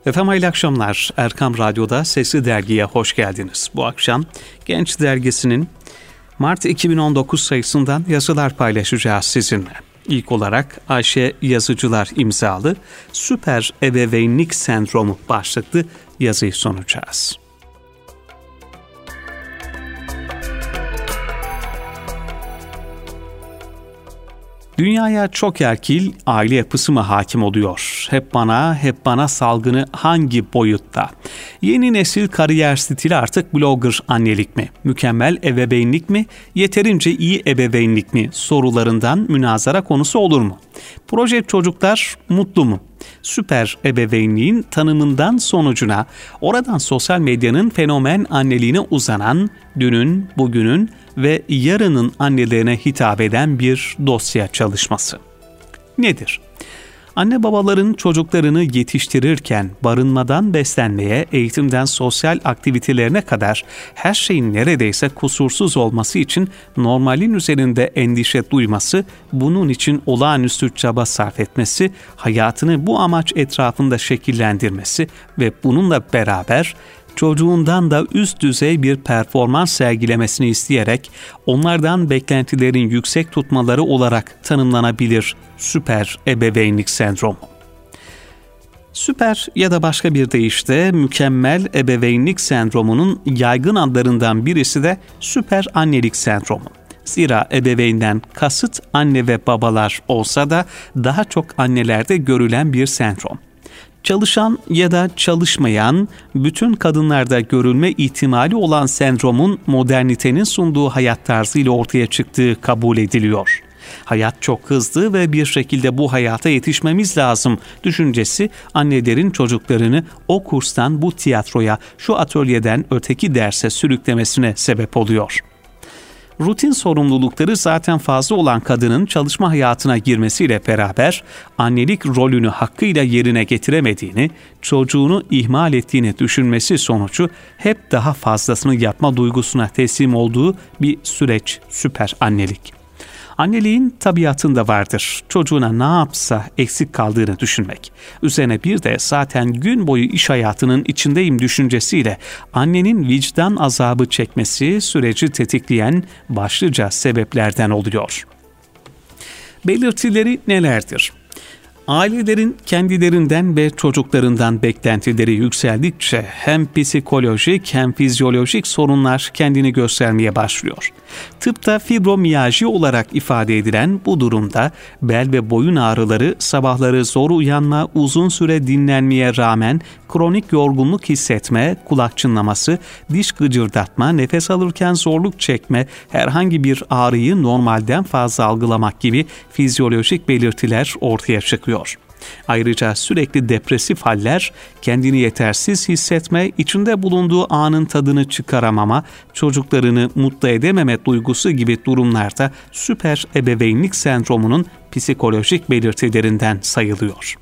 Efendim hayırlı akşamlar. Erkam Radyo'da Sesli Dergi'ye hoş geldiniz. Bu akşam Genç Dergisi'nin Mart 2019 sayısından yazılar paylaşacağız sizinle. İlk olarak Ayşe Yazıcılar imzalı Süper Ebeveynlik Sendromu başlıklı yazıyı sunacağız. Dünyaya çok erkil aile yapısı mı hakim oluyor? Hep bana salgını hangi boyutta? Yeni nesil kariyer stili artık blogger annelik mi? Mükemmel ebeveynlik mi? Yeterince iyi ebeveynlik mi? Sorularından münazara konusu olur mu? Proje çocuklar mutlu mu? Süper ebeveynliğin tanımından sonucuna, oradan sosyal medyanın fenomen anneliğine uzanan, dünün, bugünün ve yarının annelerine hitap eden bir dosya çalışması. Nedir? Anne babaların çocuklarını yetiştirirken barınmadan beslenmeye, eğitimden sosyal aktivitelerine kadar her şeyin neredeyse kusursuz olması için normalin üzerinde endişe duyması, bunun için olağanüstü çaba sarf etmesi, hayatını bu amaç etrafında şekillendirmesi ve bununla beraber çocuğundan da üst düzey bir performans sergilemesini isteyerek onlardan beklentilerin yüksek tutmaları olarak tanımlanabilir süper ebeveynlik sendromu. Süper ya da başka bir deyişle mükemmel ebeveynlik sendromunun yaygın adlarından birisi de süper annelik sendromu. Zira ebeveynden kasıt anne ve babalar olsa da daha çok annelerde görülen bir sendrom. Çalışan ya da çalışmayan, bütün kadınlarda görülme ihtimali olan sendromun modernitenin sunduğu hayat tarzıyla ortaya çıktığı kabul ediliyor. Hayat çok hızlı ve bir şekilde bu hayata yetişmemiz lazım düşüncesi annelerin çocuklarını o kurstan bu tiyatroya, şu atölyeden öteki derse sürüklemesine sebep oluyor. Rutin sorumlulukları zaten fazla olan kadının çalışma hayatına girmesiyle beraber annelik rolünü hakkıyla yerine getiremediğini, çocuğunu ihmal ettiğini düşünmesi sonucu hep daha fazlasını yapma duygusuna teslim olduğu bir süreç süper annelik. Anneliğin tabiatında vardır. Çocuğuna ne yapsa eksik kaldığını düşünmek. Üzerine bir de zaten gün boyu iş hayatının içindeyim düşüncesiyle annenin vicdan azabı çekmesi süreci tetikleyen başlıca sebeplerden oluyor. Belirtileri nelerdir? Ailelerin kendilerinden ve çocuklarından beklentileri yükseldikçe hem psikolojik hem fizyolojik sorunlar kendini göstermeye başlıyor. Tıpta fibromiyalji olarak ifade edilen bu durumda bel ve boyun ağrıları, sabahları zor uyanma, uzun süre dinlenmeye rağmen kronik yorgunluk hissetme, kulak çınlaması, diş gıcırdatma, nefes alırken zorluk çekme, herhangi bir ağrıyı normalden fazla algılamak gibi fizyolojik belirtiler ortaya çıkıyor. Ayrıca sürekli depresif haller, kendini yetersiz hissetme, içinde bulunduğu anın tadını çıkaramama, çocuklarını mutlu edememe duygusu gibi durumlarda süper ebeveynlik sendromunun psikolojik belirtilerinden sayılıyor.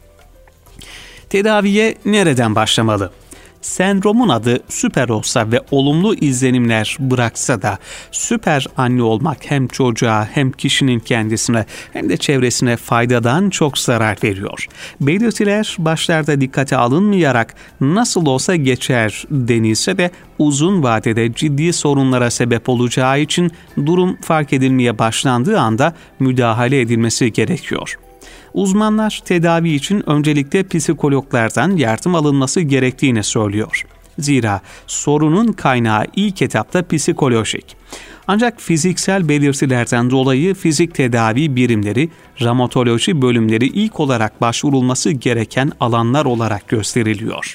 Tedaviye nereden başlamalı? Sendromun adı süper olsa ve olumlu izlenimler bıraksa da süper anne olmak hem çocuğa hem kişinin kendisine hem de çevresine faydadan çok zarar veriyor. Belirtiler başlarda dikkate alınmayarak nasıl olsa geçer denilse de uzun vadede ciddi sorunlara sebep olacağı için durum fark edilmeye başlandığı anda müdahale edilmesi gerekiyor. Uzmanlar tedavi için öncelikle psikologlardan yardım alınması gerektiğini söylüyor. Zira sorunun kaynağı ilk etapta psikolojik. Ancak fiziksel belirtilerden dolayı fizik tedavi birimleri, ramatoloji bölümleri ilk olarak başvurulması gereken alanlar olarak gösteriliyor.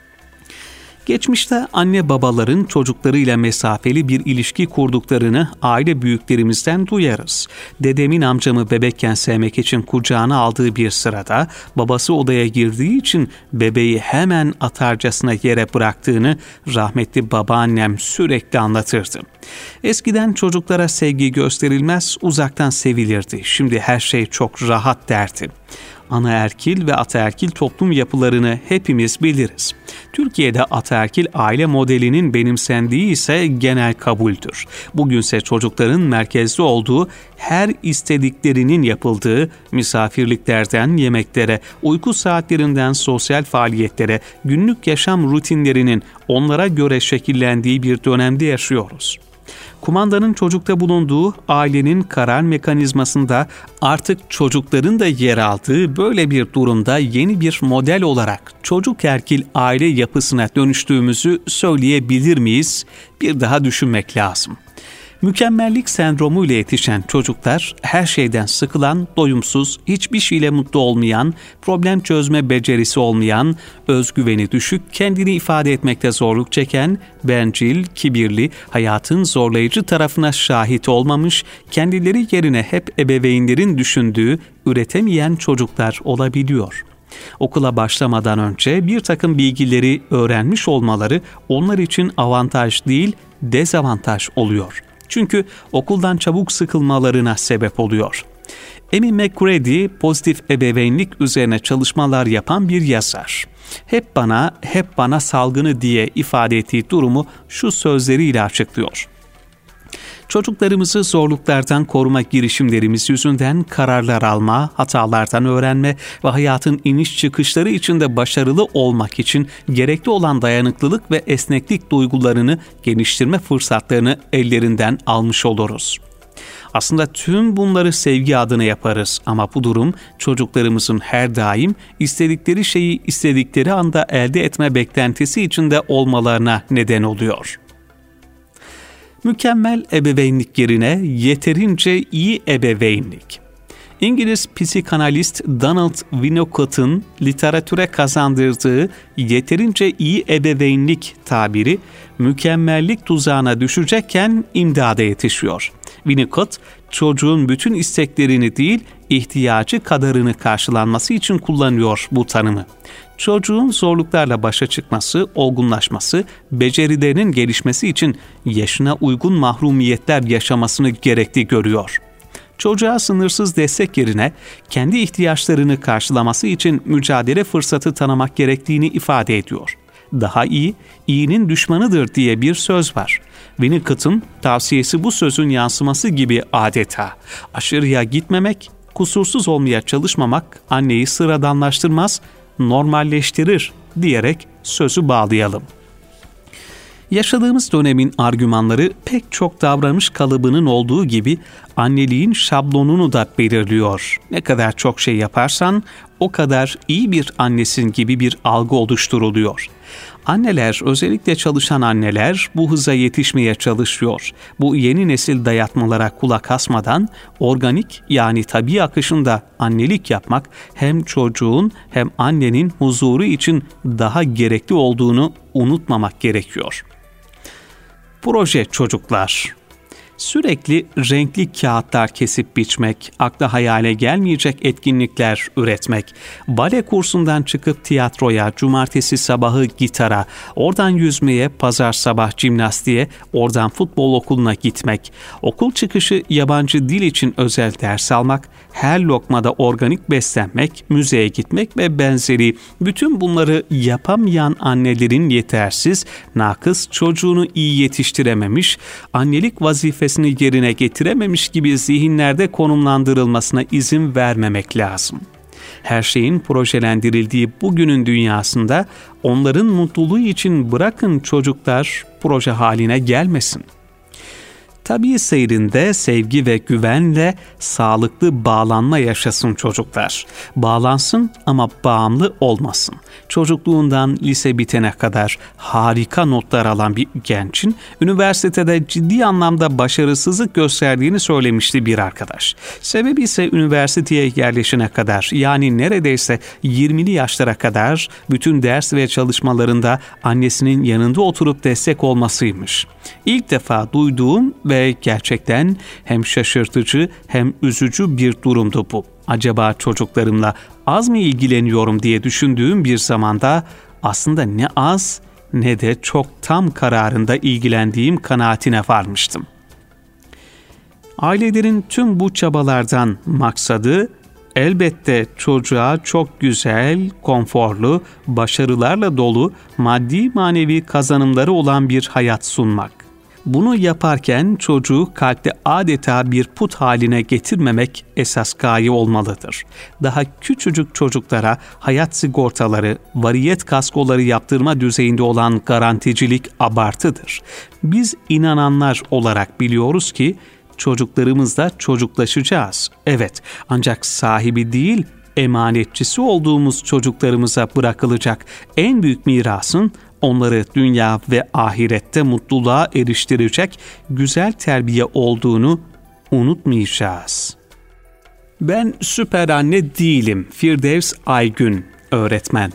Geçmişte anne babaların çocuklarıyla mesafeli bir ilişki kurduklarını aile büyüklerimizden duyarız. Dedemin amcamı bebekken sevmek için kucağına aldığı bir sırada babası odaya girdiği için bebeği hemen atarcasına yere bıraktığını rahmetli babaannem sürekli anlatırdı. Eskiden çocuklara sevgi gösterilmez, uzaktan sevilirdi. Şimdi her şey çok rahat derdi. Anaerkil ve ataerkil toplum yapılarını hepimiz biliriz. Türkiye'de ataerkil aile modelinin benimsendiği ise genel kabuldür. Bugünse çocukların merkezde olduğu, her istediklerinin yapıldığı, misafirliklerden yemeklere, uyku saatlerinden sosyal faaliyetlere, günlük yaşam rutinlerinin onlara göre şekillendiği bir dönemde yaşıyoruz. Kumandanın çocukta bulunduğu ailenin karar mekanizmasında artık çocukların da yer aldığı böyle bir durumda yeni bir model olarak çocuk erkil aile yapısına dönüştüğümüzü söyleyebilir miyiz? Bir daha düşünmek lazım. Mükemmellik sendromu ile yetişen çocuklar her şeyden sıkılan, doyumsuz, hiçbir şeyle mutlu olmayan, problem çözme becerisi olmayan, özgüveni düşük, kendini ifade etmekte zorluk çeken, bencil, kibirli, hayatın zorlayıcı tarafına şahit olmamış, kendileri yerine hep ebeveynlerin düşündüğü, üretemeyen çocuklar olabiliyor. Okula başlamadan önce bir takım bilgileri öğrenmiş olmaları onlar için avantaj değil, dezavantaj oluyor. Çünkü okuldan çabuk sıkılmalarına sebep oluyor. Amy McCready pozitif ebeveynlik üzerine çalışmalar yapan bir yazar. Hep bana salgını diye ifade ettiği durumu şu sözleriyle açıklıyor. Çocuklarımızı zorluklardan koruma girişimlerimiz yüzünden kararlar alma, hatalardan öğrenme ve hayatın iniş çıkışları içinde başarılı olmak için gerekli olan dayanıklılık ve esneklik duygularını geliştirme fırsatlarını ellerinden almış oluruz. Aslında tüm bunları sevgi adına yaparız ama bu durum çocuklarımızın her daim istedikleri şeyi istedikleri anda elde etme beklentisi içinde olmalarına neden oluyor. Mükemmel ebeveynlik yerine yeterince iyi ebeveynlik. İngiliz psikanalist Donald Winnicott'ın literatüre kazandırdığı yeterince iyi ebeveynlik tabiri mükemmellik tuzağına düşecekken imdada yetişiyor. Winnicott, çocuğun bütün isteklerini değil, ihtiyacı kadarını karşılanması için kullanıyor bu tanımı. Çocuğun zorluklarla başa çıkması, olgunlaşması, becerilerinin gelişmesi için yaşına uygun mahrumiyetler yaşamasını gerekli görüyor. Çocuğa sınırsız destek yerine kendi ihtiyaçlarını karşılaması için mücadele fırsatı tanımak gerektiğini ifade ediyor. Daha iyi, iyinin düşmanıdır diye bir söz var. Winnicott'ın tavsiyesi bu sözün yansıması gibi adeta. Aşırıya gitmemek, kusursuz olmaya çalışmamak anneyi sıradanlaştırmaz, normalleştirir diyerek sözü bağlayalım. Yaşadığımız dönemin argümanları pek çok davranış kalıbının olduğu gibi anneliğin şablonunu da belirliyor. Ne kadar çok şey yaparsan o kadar iyi bir annesin gibi bir algı oluşturuluyor. Anneler, özellikle çalışan anneler bu hıza yetişmeye çalışıyor. Bu yeni nesil dayatmalara kulak asmadan organik yani tabii akışında annelik yapmak hem çocuğun hem annenin huzuru için daha gerekli olduğunu unutmamak gerekiyor. Proje çocuklar. Sürekli renkli kağıtlar kesip biçmek, akla hayale gelmeyecek etkinlikler üretmek, bale kursundan çıkıp tiyatroya, cumartesi sabahı gitara, oradan yüzmeye, pazar sabah jimnastiğe, oradan futbol okuluna gitmek, okul çıkışı yabancı dil için özel ders almak, her lokmada organik beslenmek, müzeye gitmek ve benzeri, bütün bunları yapamayan annelerin yetersiz, nakıs çocuğunu iyi yetiştirememiş, annelik vazifesini yerine getirememiş gibi zihinlerde konumlandırılmasına izin vermemek lazım. Her şeyin projelendirildiği bugünün dünyasında onların mutluluğu için bırakın çocuklar proje haline gelmesin. Tabii seyrinde sevgi ve güvenle sağlıklı bağlanma yaşasın çocuklar. Bağlansın ama bağımlı olmasın. Çocukluğundan lise bitene kadar harika notlar alan bir gencin üniversitede ciddi anlamda başarısızlık gösterdiğini söylemişti bir arkadaş. Sebebi ise üniversiteye yerleşene kadar, yani neredeyse 20'li yaşlara kadar bütün ders ve çalışmalarında annesinin yanında oturup destek olmasıymış. İlk defa duyduğum ve gerçekten hem şaşırtıcı hem üzücü bir durumdu bu. Acaba çocuklarımla az mı ilgileniyorum diye düşündüğüm bir zamanda aslında ne az ne de çok tam kararında ilgilendiğim kanaatine varmıştım. Ailelerin tüm bu çabalardan maksadı elbette çocuğa çok güzel, konforlu, başarılarla dolu, maddi manevi kazanımları olan bir hayat sunmak. Bunu yaparken çocuğu kalpte adeta bir put haline getirmemek esas gaye olmalıdır. Daha küçücük çocuklara hayat sigortaları, variyet kaskoları yaptırma düzeyinde olan garanticilik abartıdır. Biz inananlar olarak biliyoruz ki çocuklarımızla çocuklaşacağız. Evet, ancak sahibi değil, emanetçisi olduğumuz çocuklarımıza bırakılacak en büyük mirasın onları dünya ve ahirette mutluluğa eriştirecek güzel terbiye olduğunu unutmayacağız. Ben süper anne değilim. Firdevs Aygün, öğretmen.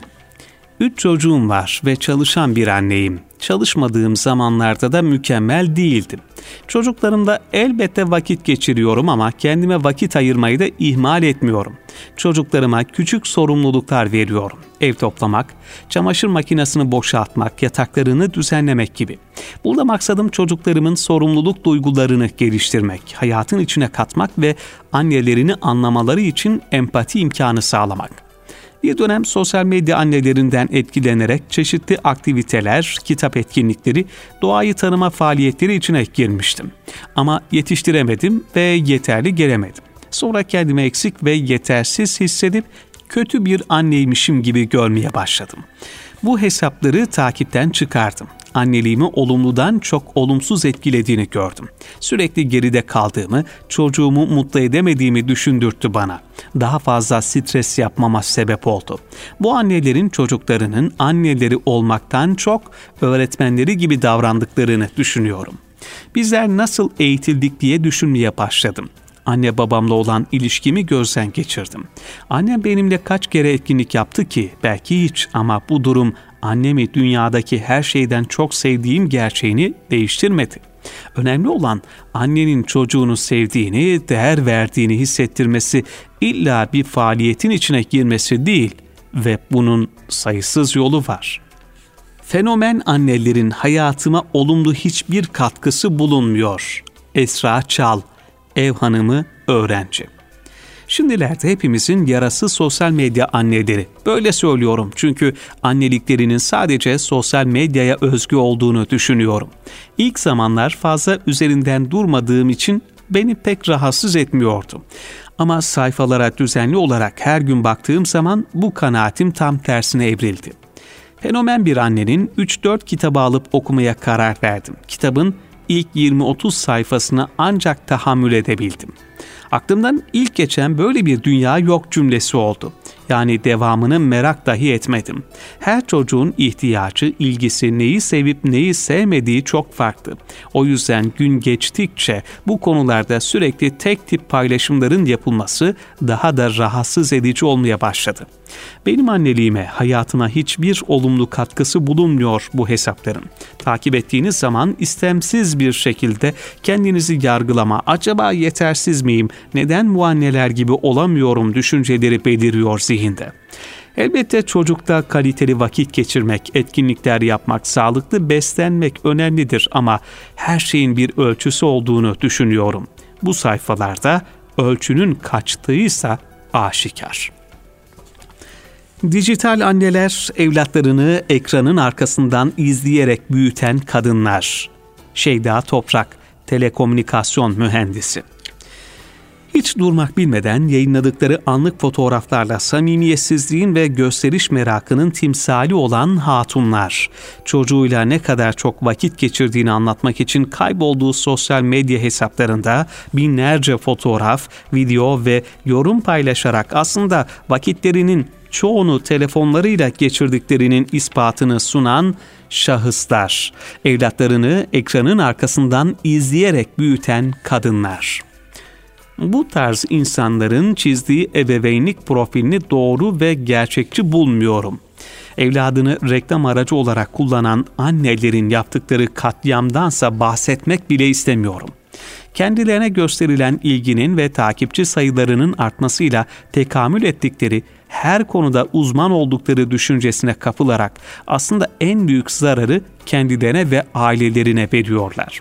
3 çocuğum var ve çalışan bir anneyim. Çalışmadığım zamanlarda da mükemmel değildim. Çocuklarımla elbette vakit geçiriyorum ama kendime vakit ayırmayı da ihmal etmiyorum. Çocuklarıma küçük sorumluluklar veriyorum. Ev toplamak, çamaşır makinesini boşaltmak, yataklarını düzenlemek gibi. Burada maksadım çocuklarımın sorumluluk duygularını geliştirmek, hayatın içine katmak ve annelerini anlamaları için empati imkanı sağlamak. Bir dönem sosyal medya annelerinden etkilenerek çeşitli aktiviteler, kitap etkinlikleri, doğayı tanıma faaliyetleri içine girmiştim. Ama yetiştiremedim ve yeterli gelemedim. Sonra kendimi eksik ve yetersiz hissedip kötü bir anneymişim gibi görmeye başladım. Bu hesapları takipten çıkardım. Anneliğimi olumludan çok olumsuz etkilediğini gördüm. Sürekli geride kaldığımı, çocuğumu mutlu edemediğimi düşündürttü bana. Daha fazla stres yapmama sebep oldu. Bu annelerin çocuklarının anneleri olmaktan çok öğretmenleri gibi davrandıklarını düşünüyorum. Bizler nasıl eğitildik diye düşünmeye başladım. Anne babamla olan ilişkimi gözden geçirdim. Annem benimle kaç kere etkinlik yaptı ki? Belki hiç, ama bu durum annemi dünyadaki her şeyden çok sevdiğim gerçeğini değiştirmedi. Önemli olan annenin çocuğunu sevdiğini, değer verdiğini hissettirmesi, illa bir faaliyetin içine girmesi değil ve bunun sayısız yolu var. Fenomen annelerin hayatıma olumlu hiçbir katkısı bulunmuyor. Esra Çal, ev hanımı, öğrenci. Şimdilerde hepimizin yarası sosyal medya anneleri. Böyle söylüyorum çünkü anneliklerinin sadece sosyal medyaya özgü olduğunu düşünüyorum. İlk zamanlar fazla üzerinden durmadığım için beni pek rahatsız etmiyordu. Ama sayfalara düzenli olarak her gün baktığım zaman bu kanaatim tam tersine evrildi. Fenomen bir annenin 3-4 kitabı alıp okumaya karar verdim. Kitabın ilk 20-30 sayfasına ancak tahammül edebildim. Aklımdan ilk geçen böyle bir dünya yok cümlesi oldu. Yani devamını merak dahi etmedim. Her çocuğun ihtiyacı, ilgisi, neyi sevip neyi sevmediği çok farklı. O yüzden gün geçtikçe bu konularda sürekli tek tip paylaşımların yapılması daha da rahatsız edici olmaya başladı. Benim anneliğime, hayatıma hiçbir olumlu katkısı bulunmuyor bu hesapların. Takip ettiğiniz zaman istemsiz bir şekilde kendinizi yargılama, acaba yetersiz miyim, neden bu anneler gibi olamıyorum düşünceleri beliriyor zihinde. Elbette çocukta kaliteli vakit geçirmek, etkinlikler yapmak, sağlıklı beslenmek önemlidir ama her şeyin bir ölçüsü olduğunu düşünüyorum. Bu sayfalarda ölçünün kaçtığıysa aşikar. Dijital anneler evlatlarını ekranın arkasından izleyerek büyüten kadınlar. Şeyda Toprak, telekomünikasyon mühendisi. Hiç durmak bilmeden yayınladıkları anlık fotoğraflarla samimiyetsizliğin ve gösteriş merakının timsali olan hatunlar, çocuğuyla ne kadar çok vakit geçirdiğini anlatmak için kaybolduğu sosyal medya hesaplarında binlerce fotoğraf, video ve yorum paylaşarak aslında vakitlerinin çoğunu telefonlarıyla geçirdiklerinin ispatını sunan şahıslar, evlatlarını ekranın arkasından izleyerek büyüten kadınlar. Bu tarz insanların çizdiği ebeveynlik profilini doğru ve gerçekçi bulmuyorum. Evladını reklam aracı olarak kullanan annelerin yaptıkları katliamdansa bahsetmek bile istemiyorum. Kendilerine gösterilen ilginin ve takipçi sayılarının artmasıyla tekamül ettikleri, her konuda uzman oldukları düşüncesine kapılarak aslında en büyük zararı kendilerine ve ailelerine veriyorlar.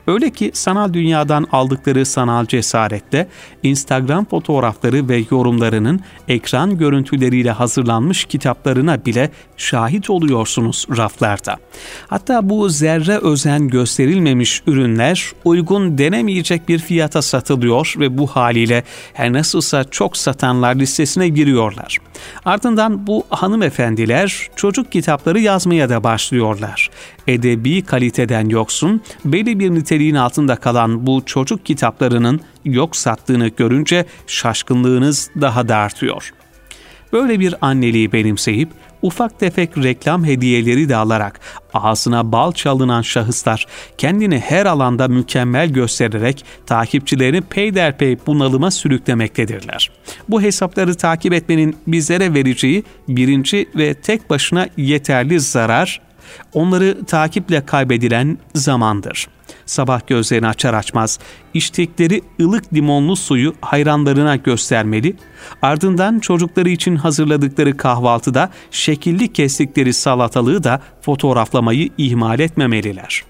Öyle ki sanal dünyadan aldıkları sanal cesaretle Instagram fotoğrafları ve yorumlarının ekran görüntüleriyle hazırlanmış kitaplarına bile şahit oluyorsunuz raflarda. Hatta bu zerre özen gösterilmemiş ürünler uygun denemeyecek bir fiyata satılıyor ve bu haliyle her nasılsa çok satanlar listesine giriyorlar. Ardından bu hanımefendiler çocuk kitapları yazmaya da başlıyorlar. Edebi kaliteden yoksun, belli bir niteliğin altında kalan bu çocuk kitaplarının yok sattığını görünce şaşkınlığınız daha da artıyor. Böyle bir anneliği benimseyip ufak tefek reklam hediyeleri de alarak ağzına bal çalınan şahıslar kendini her alanda mükemmel göstererek takipçilerini peyderpey bunalıma sürüklemektedirler. Bu hesapları takip etmenin bizlere vereceği birinci ve tek başına yeterli zarar, onları takiple kaybedilen zamandır. Sabah gözlerini açar açmaz içtikleri ılık limonlu suyu hayranlarına göstermeli, ardından çocukları için hazırladıkları kahvaltıda şekilli kestikleri salatalığı da fotoğraflamayı ihmal etmemeliler.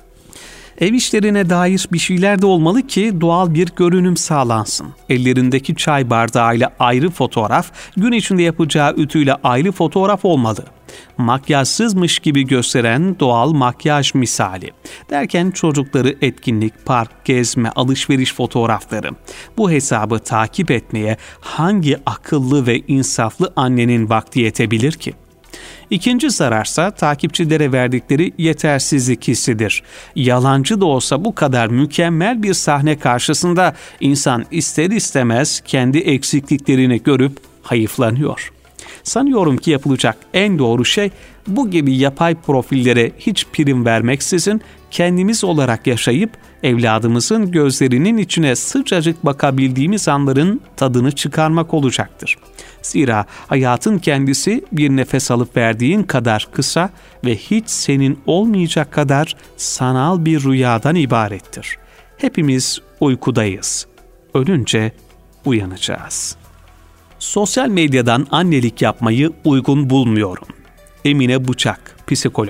Ev işlerine dair bir şeyler de olmalı ki doğal bir görünüm sağlansın. Ellerindeki çay bardağıyla ayrı fotoğraf, gün içinde yapacağı ütüyle ayrı fotoğraf olmalı. Makyajsızmış gibi gösteren doğal makyaj misali. Derken çocukları etkinlik, park, gezme, alışveriş fotoğrafları. Bu hesabı takip etmeye hangi akıllı ve insaflı annenin vakti yetebilir ki? İkinci zararsa takipçilere verdikleri yetersizlik hissidir. Yalancı da olsa bu kadar mükemmel bir sahne karşısında insan ister istemez kendi eksikliklerini görüp hayıflanıyor. Sanıyorum ki yapılacak en doğru şey bu gibi yapay profillere hiç prim vermeksizin kendimiz olarak yaşayıp evladımızın gözlerinin içine sıcacık bakabildiğimiz anların tadını çıkarmak olacaktır. Zira hayatın kendisi bir nefes alıp verdiğin kadar kısa ve hiç senin olmayacak kadar sanal bir rüyadan ibarettir. Hepimiz uykudayız. Ölünce uyanacağız. Sosyal medyadan annelik yapmayı uygun bulmuyorum. Emine Bıçak, psikolog.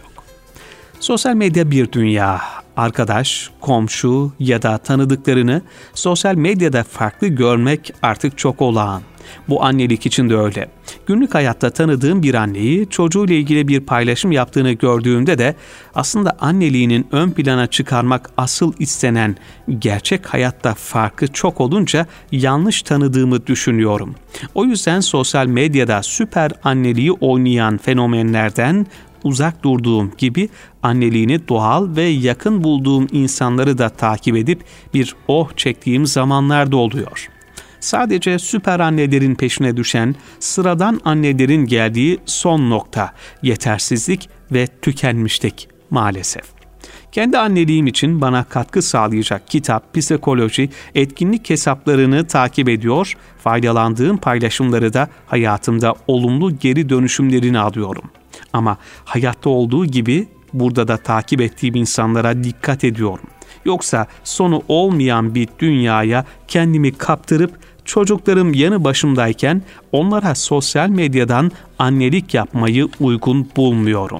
Sosyal medya bir dünya. Arkadaş, komşu ya da tanıdıklarını sosyal medyada farklı görmek artık çok olağan. Bu annelik için de öyle. Günlük hayatta tanıdığım bir anneyi çocuğuyla ilgili bir paylaşım yaptığını gördüğümde de aslında anneliğinin ön plana çıkarmak asıl istenen gerçek hayatta farkı çok olunca yanlış tanıdığımı düşünüyorum. O yüzden sosyal medyada süper anneliği oynayan fenomenlerden uzak durduğum gibi anneliğini doğal ve yakın bulduğum insanları da takip edip bir çektiğim zamanlar da oluyor. Sadece süper annelerin peşine düşen sıradan annelerin geldiği son nokta yetersizlik ve tükenmişlik maalesef. Kendi anneliğim için bana katkı sağlayacak kitap, psikoloji, etkinlik hesaplarını takip ediyor, faydalandığım paylaşımları da hayatımda olumlu geri dönüşümlerini alıyorum. Ama hayatta olduğu gibi burada da takip ettiğim insanlara dikkat ediyorum. Yoksa sonu olmayan bir dünyaya kendimi kaptırıp çocuklarım yanı başımdayken onlara sosyal medyadan annelik yapmayı uygun bulmuyorum.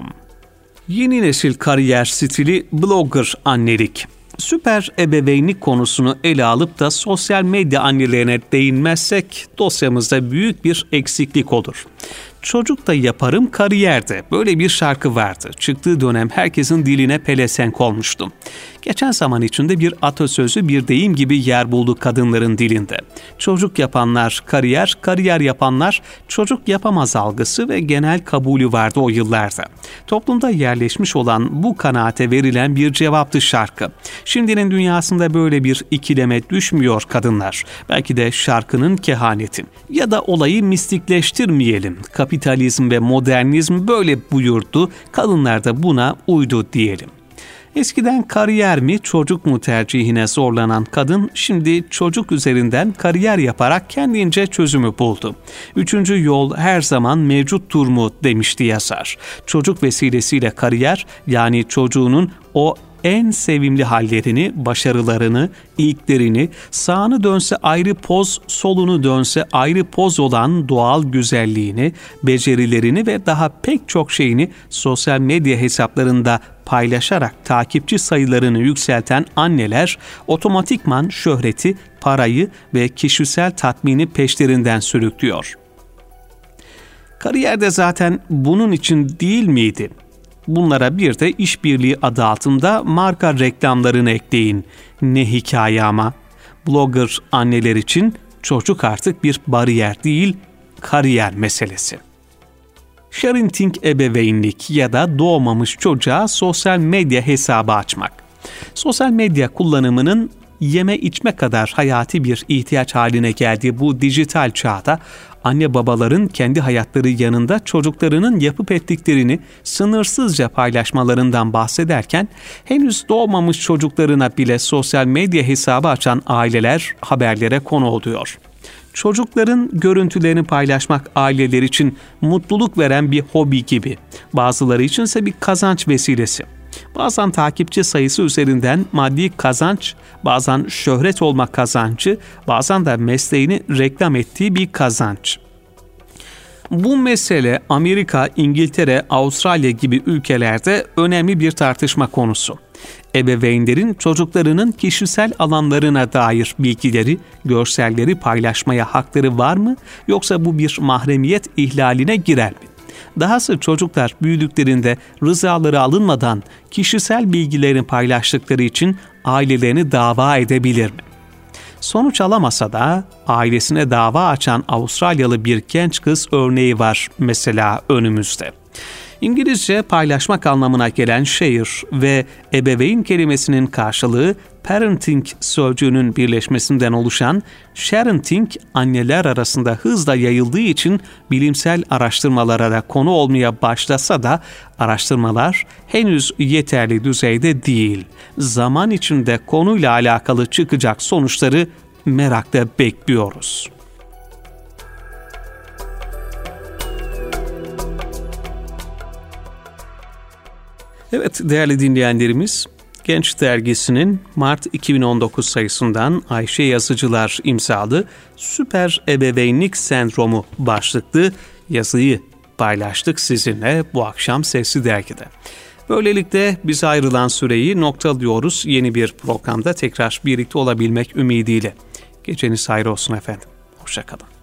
Yeni nesil kariyer stili blogger annelik. Süper ebeveynlik konusunu ele alıp da sosyal medya annelerine değinmezsek dosyamızda büyük bir eksiklik olur. Çocuk da yaparım kariyerde. Böyle bir şarkı vardı. Çıktığı dönem herkesin diline pelesenk olmuştu. Geçen zaman içinde bir atasözü, bir deyim gibi yer buldu kadınların dilinde. Çocuk yapanlar kariyer, kariyer yapanlar çocuk yapamaz algısı ve genel kabulü vardı o yıllarda. Toplumda yerleşmiş olan bu kanaate verilen bir cevaptı şarkı. Şimdinin dünyasında böyle bir ikileme düşmüyor kadınlar. Belki de şarkının kehaneti. Ya da olayı mistikleştirmeyelim. Kapitalizm ve modernizm böyle buyurdu, kadınlar da buna uydu diyelim. Eskiden kariyer mi çocuk mu tercihine zorlanan kadın şimdi çocuk üzerinden kariyer yaparak kendince çözümü buldu. Üçüncü yol her zaman mevcuttur mu demişti yazar. Çocuk vesilesiyle kariyer, yani çocuğunun o en sevimli hallerini, başarılarını, ilklerini, sağını dönse ayrı poz, solunu dönse ayrı poz olan doğal güzelliğini, becerilerini ve daha pek çok şeyini sosyal medya hesaplarında paylaşarak takipçi sayılarını yükselten anneler otomatikman şöhreti, parayı ve kişisel tatmini peşlerinden sürüklüyor. Kariyerde zaten bunun için değil miydi? Bunlara bir de işbirliği adı altında marka reklamlarını ekleyin. Ne hikaye ama. Blogger anneler için çocuk artık bir bariyer değil, kariyer meselesi. Parenting ebeveynlik ya da doğmamış çocuğa sosyal medya hesabı açmak. Sosyal medya kullanımının yeme içme kadar hayati bir ihtiyaç haline geldiği bu dijital çağda anne babaların kendi hayatları yanında çocuklarının yapıp ettiklerini sınırsızca paylaşmalarından bahsederken henüz doğmamış çocuklarına bile sosyal medya hesabı açan aileler haberlere konu oluyor. Çocukların görüntülerini paylaşmak aileler için mutluluk veren bir hobi gibi, bazıları içinse bir kazanç vesilesi. Bazen takipçi sayısı üzerinden maddi kazanç, bazen şöhret olma kazancı, bazen de mesleğini reklam ettiği bir kazanç. Bu mesele Amerika, İngiltere, Avustralya gibi ülkelerde önemli bir tartışma konusu. Ebeveynlerin çocuklarının kişisel alanlarına dair bilgileri, görselleri paylaşmaya hakları var mı, yoksa bu bir mahremiyet ihlaline girer mi? Dahası çocuklar büyüdüklerinde rızaları alınmadan kişisel bilgilerini paylaştıkları için ailelerini dava edebilir mi? Sonuç alamasa da ailesine dava açan Avustralyalı bir genç kız örneği var mesela önümüzde. İngilizce paylaşmak anlamına gelen share ve ebeveyn kelimesinin karşılığı parenting sözcüğünün birleşmesinden oluşan sharenting anneler arasında hızla yayıldığı için bilimsel araştırmalara da konu olmaya başlasa da araştırmalar henüz yeterli düzeyde değil. Zaman içinde konuyla alakalı çıkacak sonuçları merakla bekliyoruz. Evet değerli dinleyenlerimiz, Genç Dergisi'nin Mart 2019 sayısından Ayşe Yazıcılar imzalı Süper Ebeveynlik Sendromu başlıklı yazıyı paylaştık sizinle bu akşam Sesli Dergi'de. Böylelikle bize ayrılan süreyi noktalıyoruz. Yeni bir programda tekrar birlikte olabilmek ümidiyle. Geceniz hayır olsun efendim. Hoşça kalın.